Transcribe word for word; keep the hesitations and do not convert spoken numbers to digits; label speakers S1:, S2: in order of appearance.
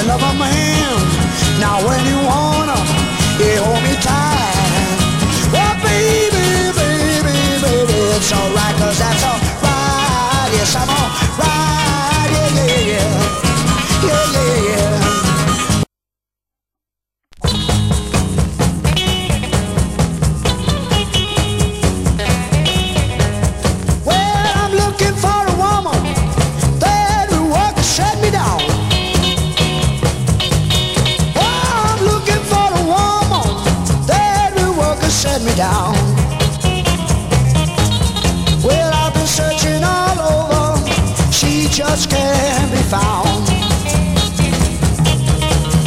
S1: love a man. Now when you wanna, you hold me tight. Oh baby, baby, baby, it's alright, 'cause that's alright. Yes, I'm alright, yeah, yeah, yeah, yeah, yeah, yeah. Well, I'm looking for a woman that will work and shut me down. Oh, I'm looking for a woman that will work and shut me down. Well, I've been searching all over, she just can't be found.